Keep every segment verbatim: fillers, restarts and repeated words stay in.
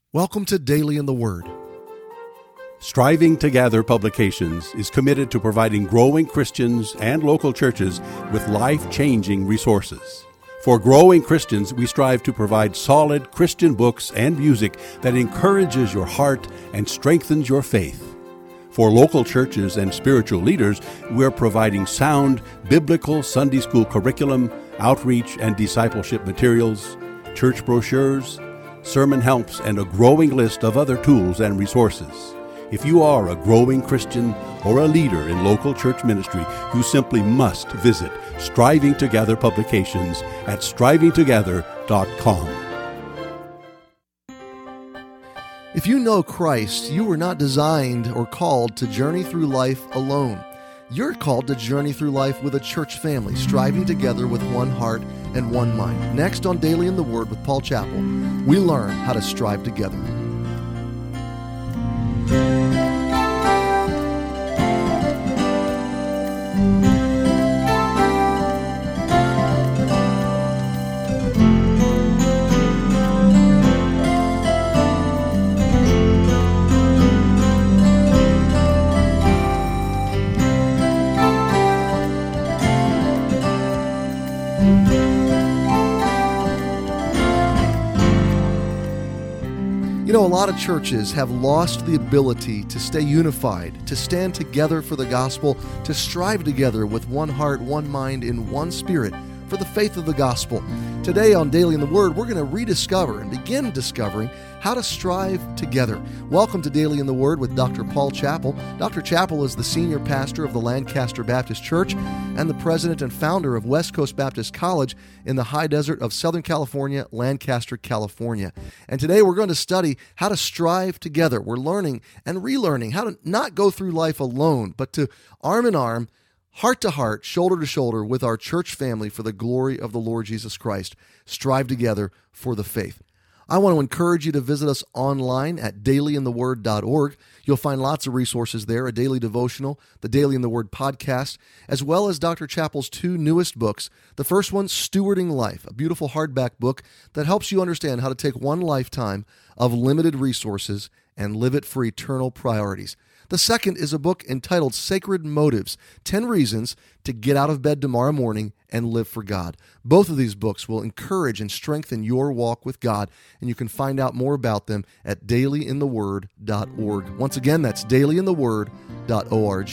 Welcome to Daily in the Word. Striving to Gather Publications is committed to providing growing Christians and local churches with life-changing resources. For growing Christians, we strive to provide solid Christian books and music that encourages your heart and strengthens your faith. For local churches and spiritual leaders, we're providing sound biblical Sunday school curriculum, outreach and discipleship materials, church brochures, sermon helps, and a growing list of other tools and resources. If you are a growing Christian or a leader in local church ministry, you simply must visit Striving to Gather Publications at striving together dot com. If you know Christ, you were not designed or called to journey through life alone. You're called to journey through life with a church family, striving together with one heart and one mind. Next on Daily in the Word with Paul Chappell, we learn how to strive together. You know, a lot of churches have lost the ability to stay unified, to stand together for the gospel, to strive together with one heart, one mind, in one spirit for the faith of the gospel. Today on Daily in the Word, we're going to rediscover and begin discovering how to strive together. Welcome to Daily in the Word with Doctor Paul Chappell. Doctor Chappell is the senior pastor of the Lancaster Baptist Church and the president and founder of West Coast Baptist College in the high desert of Southern California, Lancaster, California. And today we're going to study how to strive together. We're learning and relearning how to not go through life alone, but to arm in arm, heart to heart, shoulder to shoulder with our church family for the glory of the Lord Jesus Christ. Strive together for the faith. I want to encourage you to visit us online at daily in the word dot org. You'll find lots of resources there, a daily devotional, the Daily in the Word podcast, as well as Doctor Chappell's two newest books. The first one, Stewarding Life, a beautiful hardback book that helps you understand how to take one lifetime of limited resources and live it for eternal priorities. The second is a book entitled Sacred Motives, ten Reasons to Get Out of Bed Tomorrow Morning and Live for God. Both of these books will encourage and strengthen your walk with God, and you can find out more about them at daily in the word dot org. Once again, that's daily in the word dot org.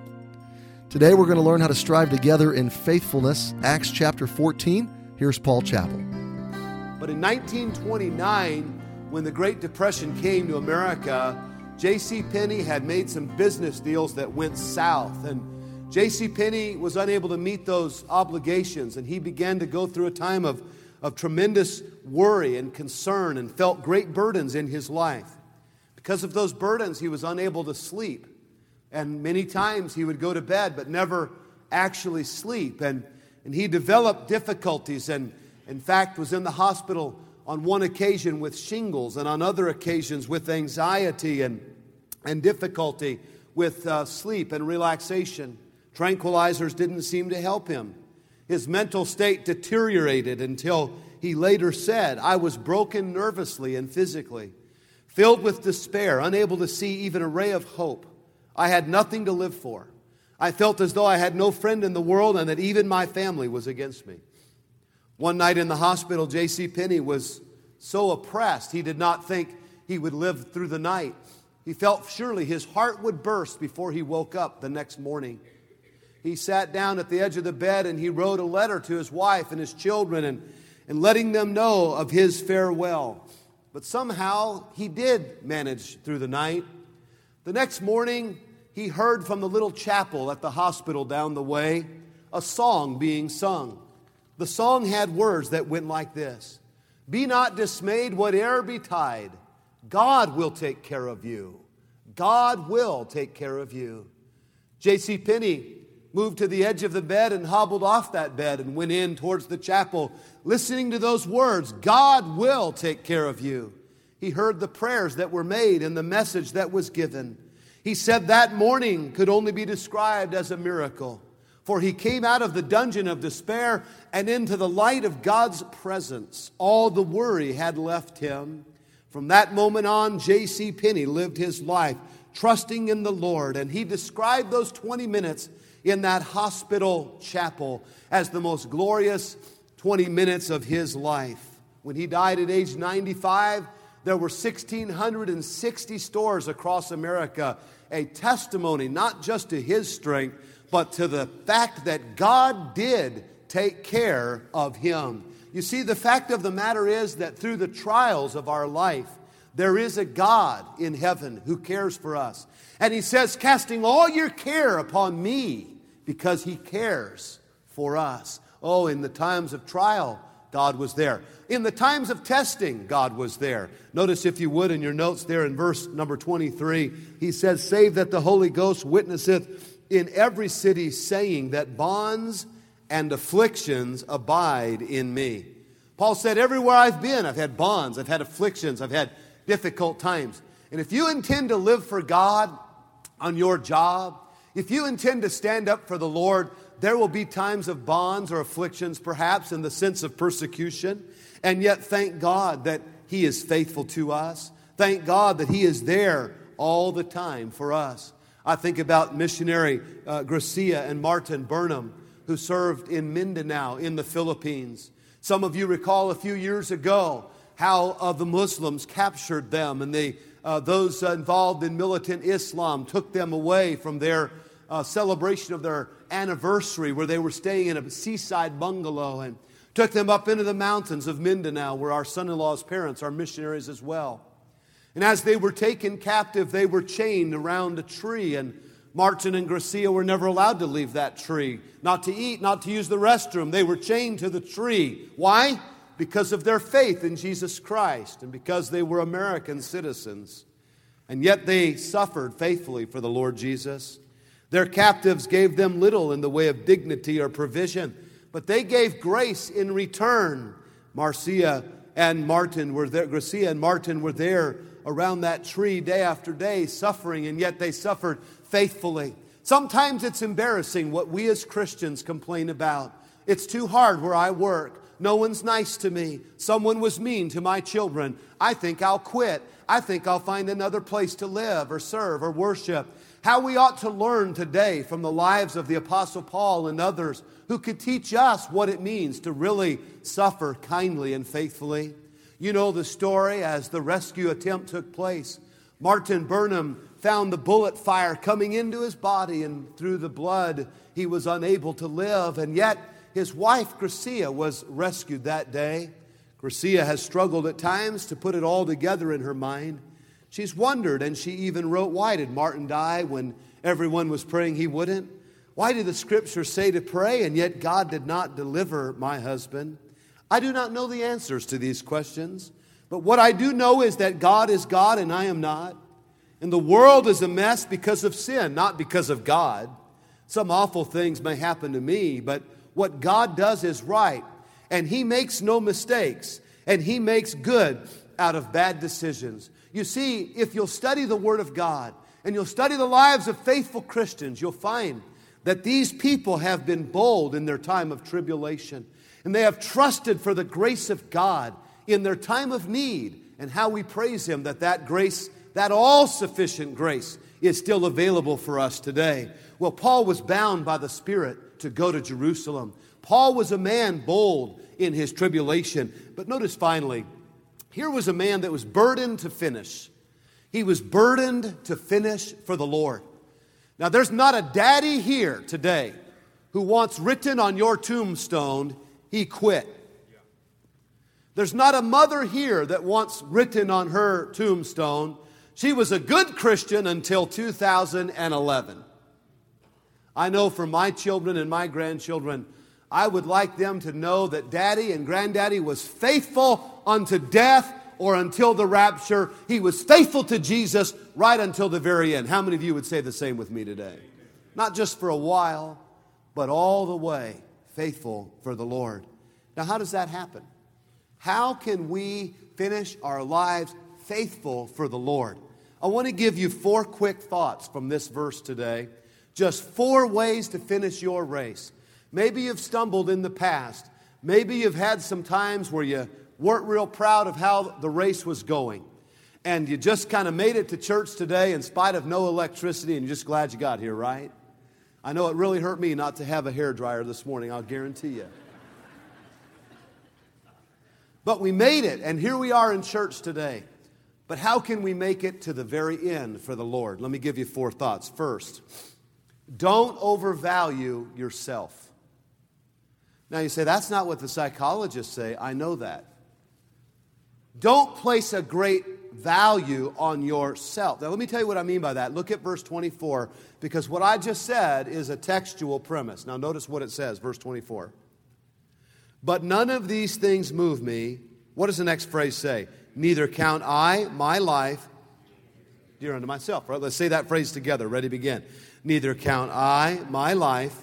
Today we're going to learn how to strive together in faithfulness. Acts chapter fourteen. Here's Paul Chappell. But in nineteen twenty-nine, when the Great Depression came to America, J C. Penney had made some business deals that went south, and J C. Penney was unable to meet those obligations, and he began to go through a time of, of tremendous worry and concern and felt great burdens in his life. Because of those burdens, he was unable to sleep, and many times he would go to bed but never actually sleep, and, and he developed difficulties and, in fact, was in the hospital on one occasion with shingles, and on other occasions with anxiety and, and difficulty with uh, sleep and relaxation. Tranquilizers didn't seem to help him. His mental state deteriorated until he later said, "I was broken nervously and physically, filled with despair, unable to see even a ray of hope. I had nothing to live for. I felt as though I had no friend in the world and that even my family was against me." One night in the hospital, J C. Penney was so oppressed, he did not think he would live through the night. He felt surely his heart would burst before he woke up the next morning. He sat down at the edge of the bed and he wrote a letter to his wife and his children and, and letting them know of his farewell. But somehow he did manage through the night. The next morning, he heard from the little chapel at the hospital down the way a song being sung. The song had words that went like this: "Be not dismayed, whate'er betide. God will take care of you. God will take care of you." J C. Penney moved to the edge of the bed and hobbled off that bed and went in towards the chapel, listening to those words, "God will take care of you." He heard the prayers that were made and the message that was given. He said that morning could only be described as a miracle. For he came out of the dungeon of despair and into the light of God's presence. All the worry had left him. From that moment on, J C. Penney lived his life trusting in the Lord, and he described those twenty minutes in that hospital chapel as the most glorious twenty minutes of his life. When he died at age ninety-five, there were one thousand six hundred sixty stores across America, a testimony not just to his strength, but to the fact that God did take care of him. You see, the fact of the matter is that through the trials of our life, there is a God in heaven who cares for us. And he says, casting all your care upon me, because he cares for us. Oh, in the times of trial, God was there. In the times of testing, God was there. Notice, if you would, in your notes there in verse number twenty-three, he says, save that the Holy Ghost witnesseth in every city, saying that bonds and afflictions abide in me. Paul said, everywhere I've been, I've had bonds, I've had afflictions, I've had difficult times. And if you intend to live for God on your job, if you intend to stand up for the Lord, there will be times of bonds or afflictions, perhaps in the sense of persecution. And yet, thank God that he is faithful to us. Thank God that he is there all the time for us. I think about missionary uh, Gracia and Martin Burnham, who served in Mindanao in the Philippines. Some of you recall a few years ago how uh, the Muslims captured them, and they, uh, those uh, involved in militant Islam took them away from their uh, celebration of their anniversary, where they were staying in a seaside bungalow, and took them up into the mountains of Mindanao, where our son-in-law's parents are missionaries as well. And as they were taken captive, they were chained around a tree, and Martin and Gracia were never allowed to leave that tree, not to eat, not to use the restroom. They were chained to the tree. Why? Because of their faith in Jesus Christ, and because they were American citizens. And yet they suffered faithfully for the Lord Jesus. Their captives gave them little in the way of dignity or provision, but they gave grace in return. Marcia and Martin were there, Gracia and Martin were there around that tree day after day, suffering, and yet they suffered faithfully. Sometimes it's embarrassing what we as Christians complain about. It's too hard where I work. No one's nice to me. Someone was mean to my children. I think I'll quit. I think I'll find another place to live or serve or worship. How we ought to learn today from the lives of the Apostle Paul and others who could teach us what it means to really suffer kindly and faithfully. You know the story as the rescue attempt took place. Martin Burnham found the bullet fire coming into his body, and through the blood he was unable to live. And yet his wife Gracia was rescued that day. Gracia has struggled at times to put it all together in her mind. She's wondered, and she even wrote, why did Martin die when everyone was praying he wouldn't? Why did the Scriptures say to pray, and yet God did not deliver my husband? I do not know the answers to these questions, but what I do know is that God is God and I am not. And the world is a mess because of sin, not because of God. Some awful things may happen to me, but what God does is right, and He makes no mistakes, and He makes good out of bad decisions. You see, if you'll study the Word of God, and you'll study the lives of faithful Christians, you'll find that these people have been bold in their time of tribulation, and they have trusted for the grace of God in their time of need, and how we praise Him that that grace, that all-sufficient grace, is still available for us today. Well, Paul was bound by the Spirit to go to Jerusalem. Paul was a man bold in his tribulation. But notice finally, here was a man that was burdened to finish. He was burdened to finish for the Lord. Now, there's not a daddy here today who wants written on your tombstone, he quit. There's not a mother here that wants written on her tombstone, she was a good Christian until two thousand eleven. I know for my children and my grandchildren, I would like them to know that Daddy and Granddaddy was faithful unto death or until the rapture. He was faithful to Jesus right until the very end. How many of you would say the same with me today? Not just for a while, but all the way faithful for the Lord. Now, how does that happen? How can we finish our lives faithful for the Lord? I want to give you four quick thoughts from this verse today. Just four ways to finish your race. Maybe you've stumbled in the past. Maybe you've had some times where you weren't real proud of how the race was going. and you just kind of made it to church today in spite of no electricity, and you're just glad you got here, right? I know it really hurt me not to have a hairdryer this morning, I'll guarantee you. But we made it, and here we are in church today. But how can we make it to the very end for the Lord? Let me give you four thoughts. First, don't overvalue yourself. Now you say, that's not what the psychologists say. I know that. Don't place a great value on yourself. Now let me tell you what I mean by that. Look at verse twenty-four, because what I just said is a textual premise. Now notice what it says, verse twenty-four. But none of these things move me. What does the next phrase say? Neither count I my life dear unto myself. Right? Let's say that phrase together. Ready, begin. Neither count I my life.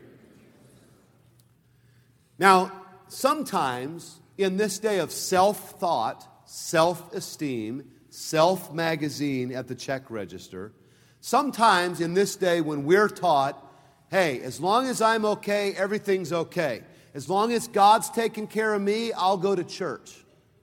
Now, sometimes in this day of self-thought, self-esteem, self-magazine at the check register, sometimes in this day when we're taught, hey, as long as I'm okay, everything's okay. As long as God's taking care of me, I'll go to church.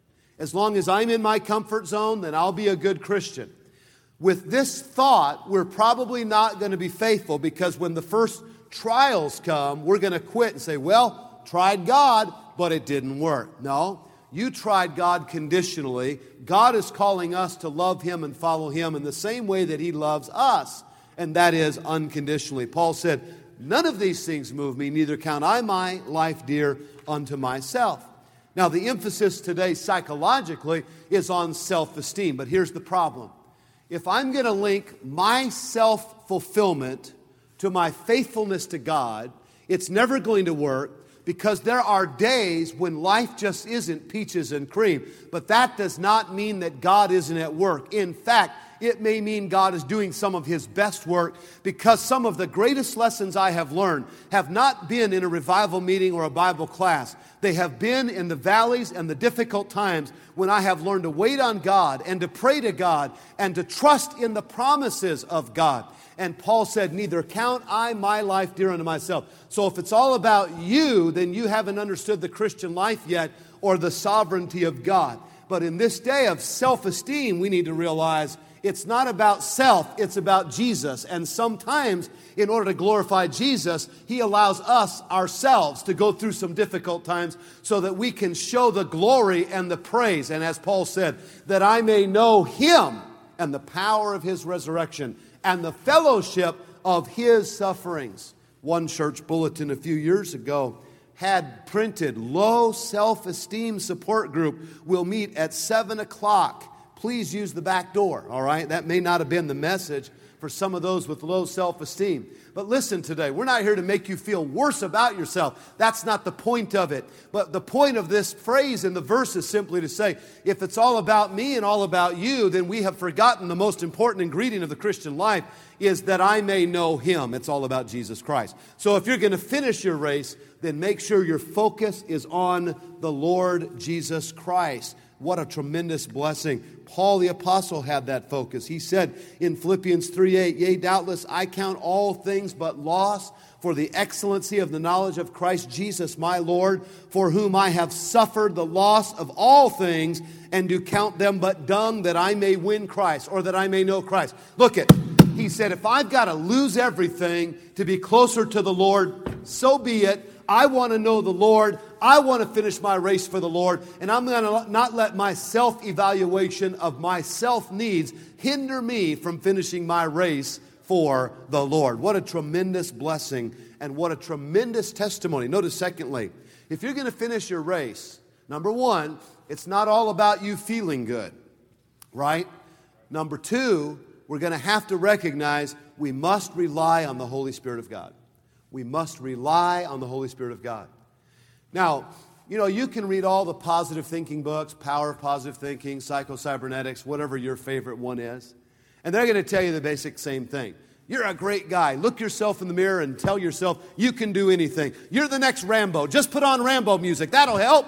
As long as I'm in my comfort zone, then I'll be a good Christian. With this thought, we're probably not going to be faithful, because when the first trials come, we're going to quit and say, well, tried God, but it didn't work. No, you tried God conditionally. God is calling us to love Him and follow Him in the same way that He loves us, and that is unconditionally. Paul said, none of these things move me, neither count I my life dear unto myself. Now, the emphasis today psychologically is on self-esteem, but here's the problem. If I'm going to link my self-fulfillment to my faithfulness to God, it's never going to work, because there are days when life just isn't peaches and cream. But that does not mean that God isn't at work. In fact, it may mean God is doing some of His best work, because some of the greatest lessons I have learned have not been in a revival meeting or a Bible class. They have been in the valleys and the difficult times when I have learned to wait on God and to pray to God and to trust in the promises of God. And Paul said, neither count I my life dear unto myself. So if it's all about you, then you haven't understood the Christian life yet, or the sovereignty of God. But in this day of self-esteem, we need to realize it's not about self, it's about Jesus. And sometimes, in order to glorify Jesus, He allows us ourselves to go through some difficult times so that we can show the glory and the praise. And as Paul said, that I may know Him and the power of His resurrection and the fellowship of His sufferings. One church bulletin a few years ago had printed, low self-esteem support group will meet at seven o'clock. Please use the back door, all right? That may not have been the message for some of those with low self-esteem. But listen today, we're not here to make you feel worse about yourself. That's not the point of it. But the point of this phrase in the verse is simply to say, if it's all about me and all about you, then we have forgotten the most important ingredient of the Christian life is that I may know Him. It's all about Jesus Christ. So if you're going to finish your race, then make sure your focus is on the Lord Jesus Christ. What a tremendous blessing. Paul the Apostle had that focus. He said in Philippians three eight, yea, doubtless I count all things but loss for the excellency of the knowledge of Christ Jesus my Lord, for whom I have suffered the loss of all things, and do count them but dung, that I may win Christ, or that I may know Christ. Look at, he said, if I've got to lose everything to be closer to the Lord, so be it. I want to know the Lord. I want to finish my race for the Lord. And I'm going to not let my self-evaluation of my self-needs hinder me from finishing my race for the Lord. What a tremendous blessing and what a tremendous testimony. Notice secondly, if you're going to finish your race, number one, it's not all about you feeling good, right? Number two, we're going to have to recognize we must rely on the Holy Spirit of God. We must rely on the Holy Spirit of God. Now, you know, you can read all the positive thinking books, Power of Positive Thinking, Psycho-Cybernetics, whatever your favorite one is. And they're going to tell you the basic same thing. You're a great guy. Look yourself in the mirror and tell yourself you can do anything. You're the next Rambo. Just put on Rambo music. That'll help.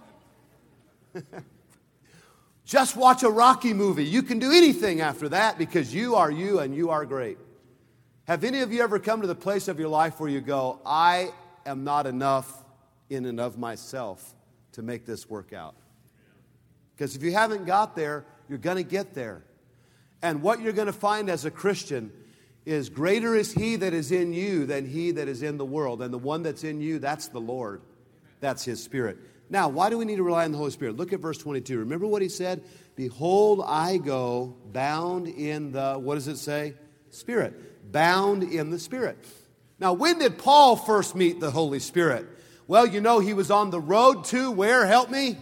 Just watch a Rocky movie. You can do anything after that because you are you and you are great. Have any of you ever come to the place of your life where you go, I am not enough in and of myself to make this work out? Because if you haven't got there, You're going to get there. And what you're going to find as a Christian is greater is He that is in you than he that is in the world. And the one that's in you, that's the Lord. That's His Spirit. Now, why do we need to rely on the Holy Spirit? Look at verse twenty-two. Remember what He said? Behold, I go bound in the, what does it say? Spirit. Bound in the Spirit. Now, when did Paul first meet the Holy Spirit? Well, you know, he was on the road to where? Help me?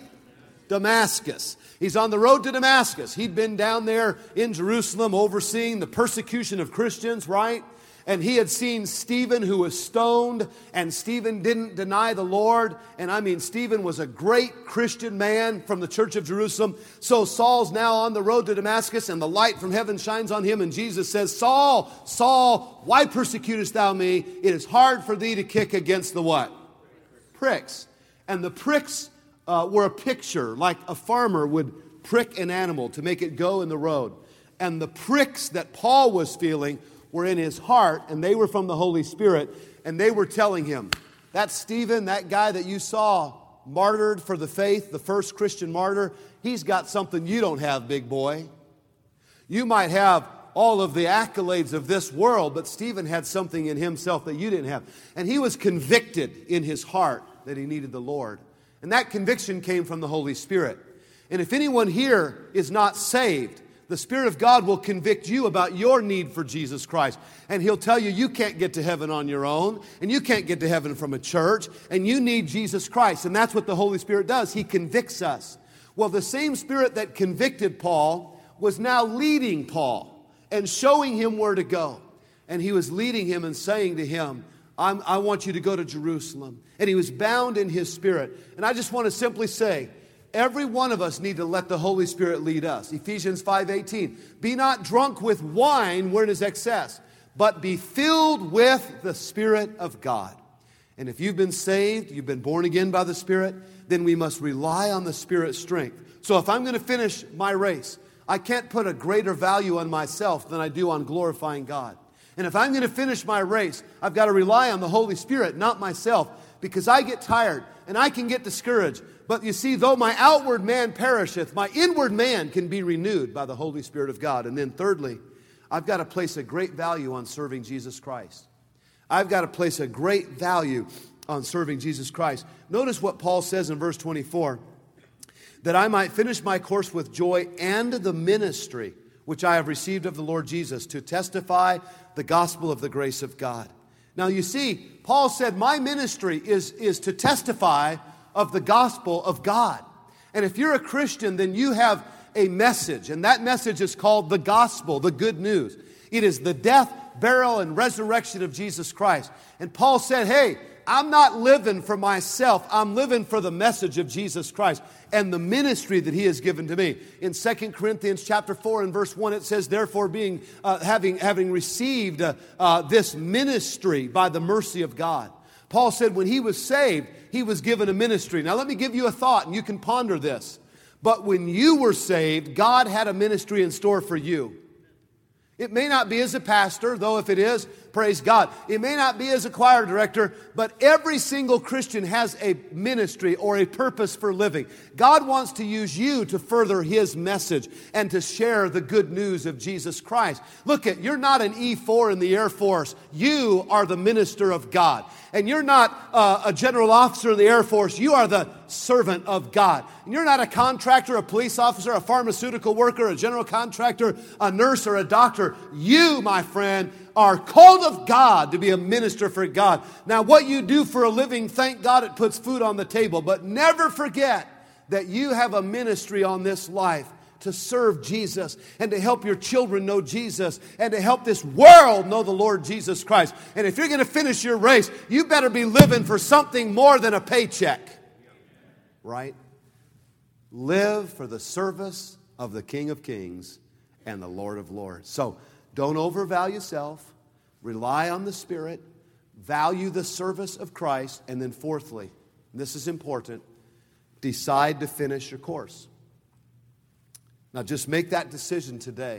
Damascus. He's on the road to Damascus. He'd been down there in Jerusalem overseeing the persecution of Christians, right? And he had seen Stephen, who was stoned, and Stephen didn't deny the Lord. And I mean, Stephen was a great Christian man from the church of Jerusalem. So Saul's now on the road to Damascus, and the light from heaven shines on him. And Jesus says, Saul, Saul, why persecutest thou me? It is hard for thee to kick against the what? Pricks. And the pricks uh, were a picture, like a farmer would prick an animal to make it go in the road. And the pricks that Paul was feeling were in his heart, and they were from the Holy Spirit, and they were telling him, that Stephen, that guy that you saw martyred for the faith, the first Christian martyr, he's got something you don't have, big boy. You might have all of the accolades of this world, but Stephen had something in himself that you didn't have. And he was convicted in his heart that he needed the Lord. And that conviction came from the Holy Spirit. And if anyone here is not saved, the Spirit of God will convict you about your need for Jesus Christ. And He'll tell you you can't get to heaven on your own, and you can't get to heaven from a church, and you need Jesus Christ. And that's what the Holy Spirit does. He convicts us. Well, the same Spirit that convicted Paul was now leading Paul and showing him where to go. And he was leading him and saying to him, I'm, I want you to go to Jerusalem. And he was bound in his spirit. And I just want to simply say, every one of us need to let the Holy Spirit lead us. Ephesians five eighteen. Be not drunk with wine where it is excess, but be filled with the Spirit of God. And if you've been saved, you've been born again by the Spirit, then we must rely on the Spirit's strength. So if I'm going to finish my race, I can't put a greater value on myself than I do on glorifying God. And if I'm going to finish my race, I've got to rely on the Holy Spirit, not myself, because I get tired and I can get discouraged. But you see, though my outward man perisheth, my inward man can be renewed by the Holy Spirit of God. And then thirdly, I've got to place a great value on serving Jesus Christ. I've got to place a great value on serving Jesus Christ. Notice what Paul says in verse twenty-four, that I might finish my course with joy and the ministry which I have received of the Lord Jesus, to testify the gospel of the grace of God. Now you see, Paul said, my ministry is, is to testify of the gospel of God. And if you're a Christian, then you have a message, and that message is called the gospel, the good news. It is the death, burial, and resurrection of Jesus Christ. And Paul said, hey, I'm not living for myself. I'm living for the message of Jesus Christ and the ministry that He has given to me. In Second Corinthians chapter four and verse one, it says, therefore, being uh, having having received uh, uh, this ministry by the mercy of God. Paul said when he was saved, he was given a ministry. Now let me give you a thought, and you can ponder this. But when you were saved, God had a ministry in store for you. It may not be as a pastor, though if it is, praise God. It may not be as a choir director, but every single Christian has a ministry or a purpose for living. God wants to use you to further His message and to share the good news of Jesus Christ. Look at, you're not an E four in the Air Force. You are the minister of God. And you're not uh, a general officer in the Air Force. You are the servant of God. And you're not a contractor, a police officer, a pharmaceutical worker, a general contractor, a nurse, or a doctor. You, my friend, are called of God to be a minister for God. Now, what you do for a living, thank God it puts food on the table. But never forget that you have a ministry on this life to serve Jesus and to help your children know Jesus and to help this world know the Lord Jesus Christ. And if you're going to finish your race, you better be living for something more than a paycheck. Right? Live for the service of the King of Kings and the Lord of Lords. So don't overvalue self. Rely on the Spirit. Value the service of Christ. And then fourthly, and this is important, decide to finish your course. Now just make that decision today.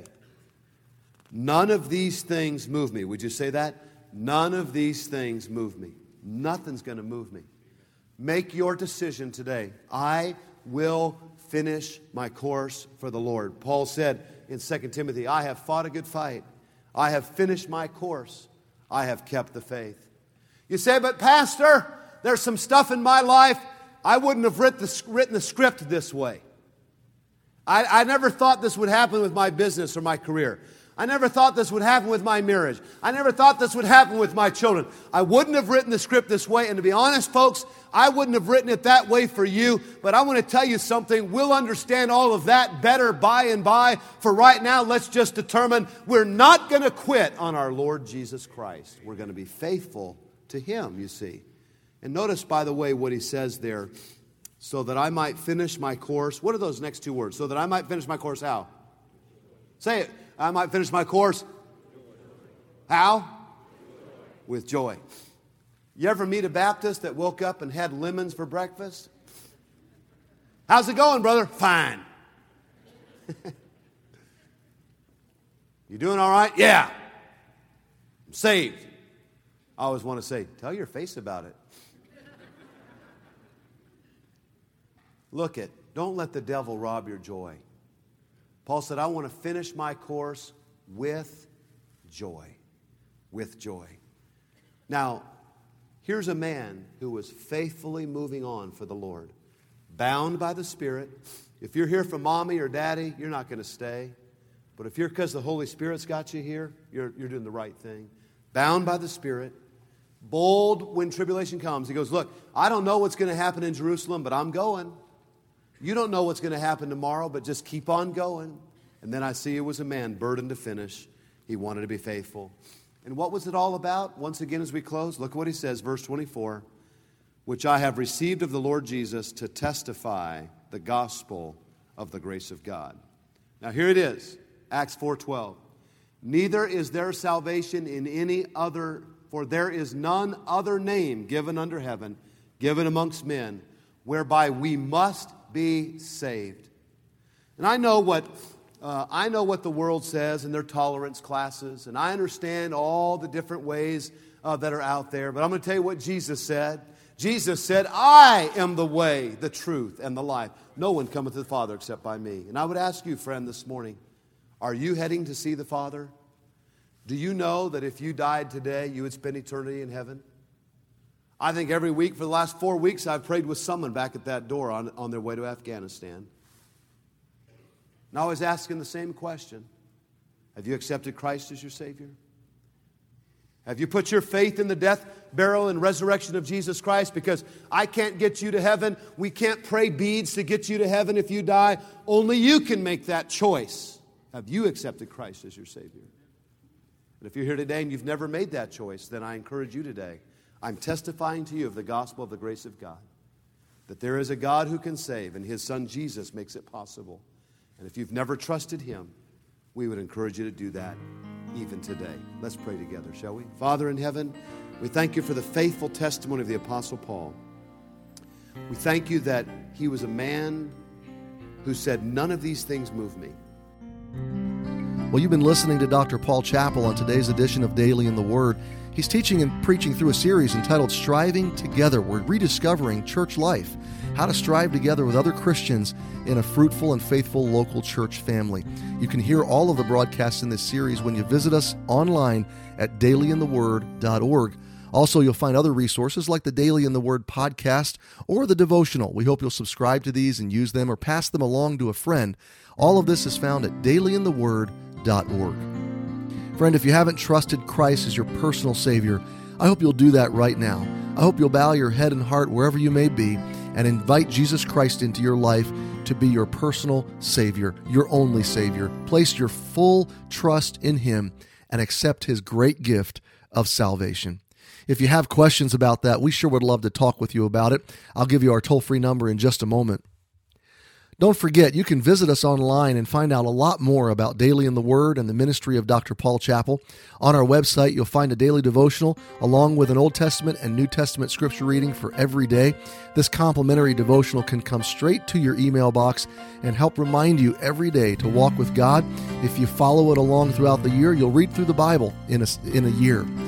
None of these things move me. Would you say that? None of these things move me. Nothing's going to move me. Make your decision today. I will finish my course for the Lord. Paul said in Second Timothy, I have fought a good fight. I have finished my course. I have kept the faith. You say, but Pastor, there's some stuff in my life. I wouldn't have written the, written the script this way. I, I never thought this would happen with my business or my career. I never thought this would happen with my marriage. I never thought this would happen with my children. I wouldn't have written the script this way. And to be honest, folks, I wouldn't have written it that way for you. But I want to tell you something. We'll understand all of that better by and by. For right now, let's just determine we're not going to quit on our Lord Jesus Christ. We're going to be faithful to Him, you see. And notice, by the way, what he says there. So that I might finish my course. What are those next two words? So that I might finish my course how? Say it. I might finish my course. How? With joy. You ever meet a Baptist that woke up and had lemons for breakfast? How's it going, brother? Fine. You doing all right? Yeah. I'm saved. I always want to say, tell your face about it. Look it. Don't let the devil rob your joy. Paul said, I want to finish my course with joy. With joy. Now, here's a man who was faithfully moving on for the Lord. Bound by the Spirit. If you're here from mommy or daddy, you're not going to stay. But if you're because the Holy Spirit's got you here, you're, you're doing the right thing. Bound by the Spirit. Bold when tribulation comes. He goes, look, I don't know what's going to happen in Jerusalem, but I'm going. You don't know what's going to happen tomorrow, but just keep on going. And then I see it was a man burdened to finish. He wanted to be faithful. And what was it all about? Once again, as we close, look what he says, verse twenty-four. Which I have received of the Lord Jesus to testify the gospel of the grace of God. Now here it is, Acts four twelve. Neither is there salvation in any other, for there is none other name given under heaven, given amongst men, whereby we must be saved. And I know what uh, I know what the world says in their tolerance classes, and I understand all the different ways uh, that are out there. But I'm going to tell you what Jesus said. Jesus said, I am the way, the truth, and the life. No one cometh to the Father except by me. And I would ask you, friend, this morning, are you heading to see the Father? Do you know that if you died today, you would spend eternity in heaven? I think every week for the last four weeks I've prayed with someone back at that door on, on their way to Afghanistan. And I was asking the same question. Have you accepted Christ as your Savior? Have you put your faith in the death, burial, and resurrection of Jesus Christ? Because I can't get you to heaven. We can't pray beads to get you to heaven if you die. Only you can make that choice. Have you accepted Christ as your Savior? And if you're here today and you've never made that choice, then I encourage you today. I'm testifying to you of the gospel of the grace of God. That there is a God who can save, and His Son Jesus makes it possible. And if you've never trusted Him, we would encourage you to do that even today. Let's pray together, shall we? Father in heaven, we thank you for the faithful testimony of the Apostle Paul. We thank you that he was a man who said, none of these things move me. Well, you've been listening to Doctor Paul Chappell on today's edition of Daily in the Word. He's teaching and preaching through a series entitled Striving Together. We're rediscovering church life, how to strive together with other Christians in a fruitful and faithful local church family. You can hear all of the broadcasts in this series when you visit us online at daily in the word dot org. Also, you'll find other resources like the Daily in the Word podcast or the devotional. We hope you'll subscribe to these and use them or pass them along to a friend. All of this is found at daily in the word dot org. Friend, if you haven't trusted Christ as your personal Savior, I hope you'll do that right now. I hope you'll bow your head and heart wherever you may be and invite Jesus Christ into your life to be your personal Savior, your only Savior. Place your full trust in Him and accept His great gift of salvation. If you have questions about that, we sure would love to talk with you about it. I'll give you our toll-free number in just a moment. Don't forget, you can visit us online and find out a lot more about Daily in the Word and the ministry of Doctor Paul Chappell. On our website, you'll find a daily devotional along with an Old Testament and New Testament scripture reading for every day. This complimentary devotional can come straight to your email box and help remind you every day to walk with God. If you follow it along throughout the year, you'll read through the Bible in a, in a year.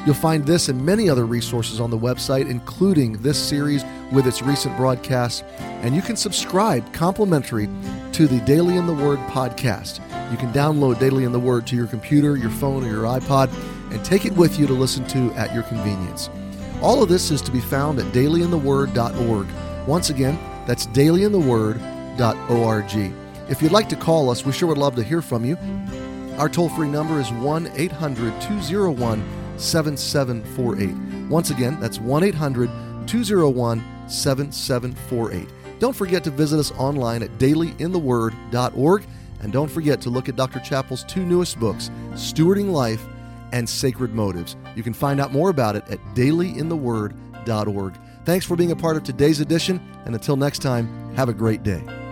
You'll find this and many other resources on the website, including this series with its recent broadcasts. And you can subscribe complimentary to the Daily in the Word podcast. You can download Daily in the Word to your computer, your phone, or your iPod, and take it with you to listen to at your convenience. All of this is to be found at daily in the word dot org. Once again, that's daily in the word dot org. If you'd like to call us, we sure would love to hear from you. Our toll-free number is one eight hundred two oh one seven seven four eight. Once again, that's one eight hundred two oh one seven seven four eight. Don't forget to visit us online at daily in the word dot org. And don't forget to look at Doctor Chappell's two newest books, Stewarding Life and Sacred Motives. You can find out more about it at daily in the word dot org. Thanks for being a part of today's edition, and until next time, have a great day.